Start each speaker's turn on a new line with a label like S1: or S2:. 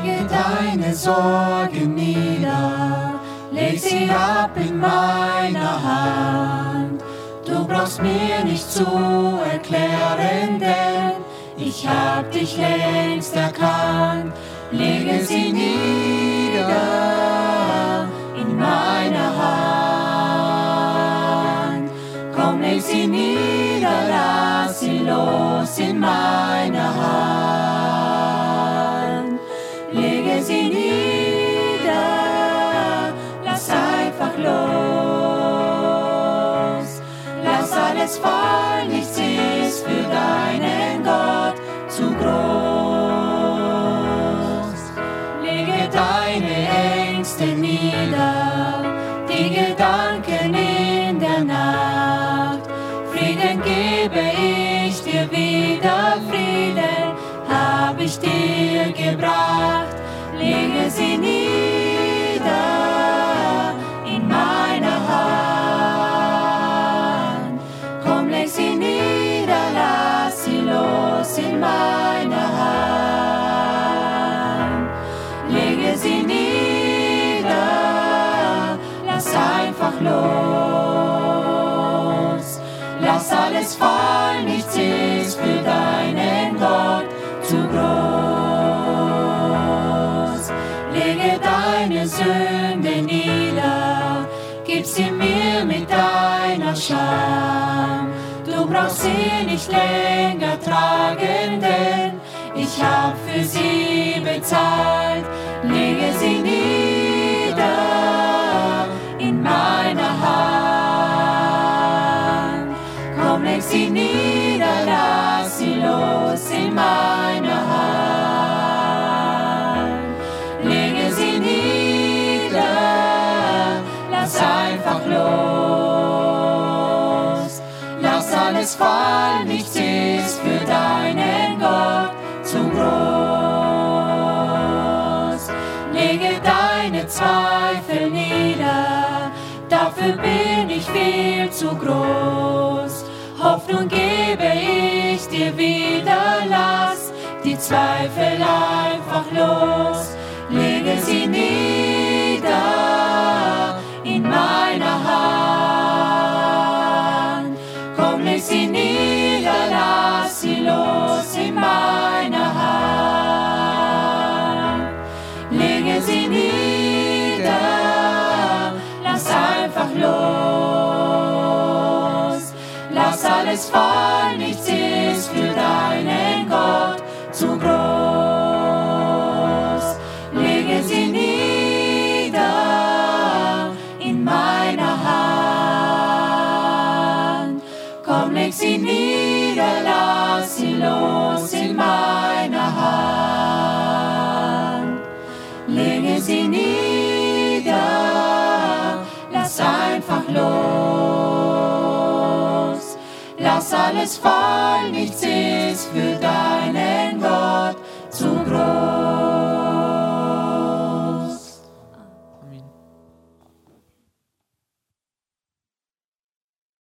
S1: Lege deine Sorgen nieder, leg sie ab in meiner Hand. Du brauchst mir nicht zu erklären, denn ich hab dich längst erkannt. Lege sie nieder in meiner Hand. Komm, leg sie nieder, lass sie los in meiner Hand. Lege sie nieder, lass einfach los. Lass alles fallen, nichts ist für deinen Gott zu groß. Lege deine Ängste nieder, die Gedanken in der Nacht. Frieden gebe ich dir wieder, Frieden hab ich dir gebracht. Lege sie nieder in meiner Hand. Komm, leg sie nieder, lass sie los in meiner Hand. Lege sie nieder, lass einfach los. Lass alles fallen, nichts ist für deinen Gott zu groß. Lege deine Sünde nieder, gib sie mir mit deiner Scham. Du brauchst sie nicht länger tragen, denn ich hab für sie bezahlt. Lege sie nieder in meiner Hand. Komm, leg sie nieder, lass sie los in meiner Hand. Lege sie nieder, lass einfach los. Lass alles fallen, nichts ist für deinen Gott zu groß. Lege deine Zweifel nieder, dafür bin ich viel zu groß. Hoffnung gebe ich dir wieder, lass die Zweifel einfach los. Lege sie nieder in meiner Hand. Komm, leg sie nieder, lass sie los in meiner Hand. Lege sie nieder, lass einfach los. Lass alles fallen, nichts ist für deinen Gott zu groß. Lege sie nieder in meiner Hand. Komm, leg sie nieder, lass sie los in meiner Hand. Lege sie nieder, lass einfach los. Lass alles fallen, nichts ist für deinen Gott zu groß.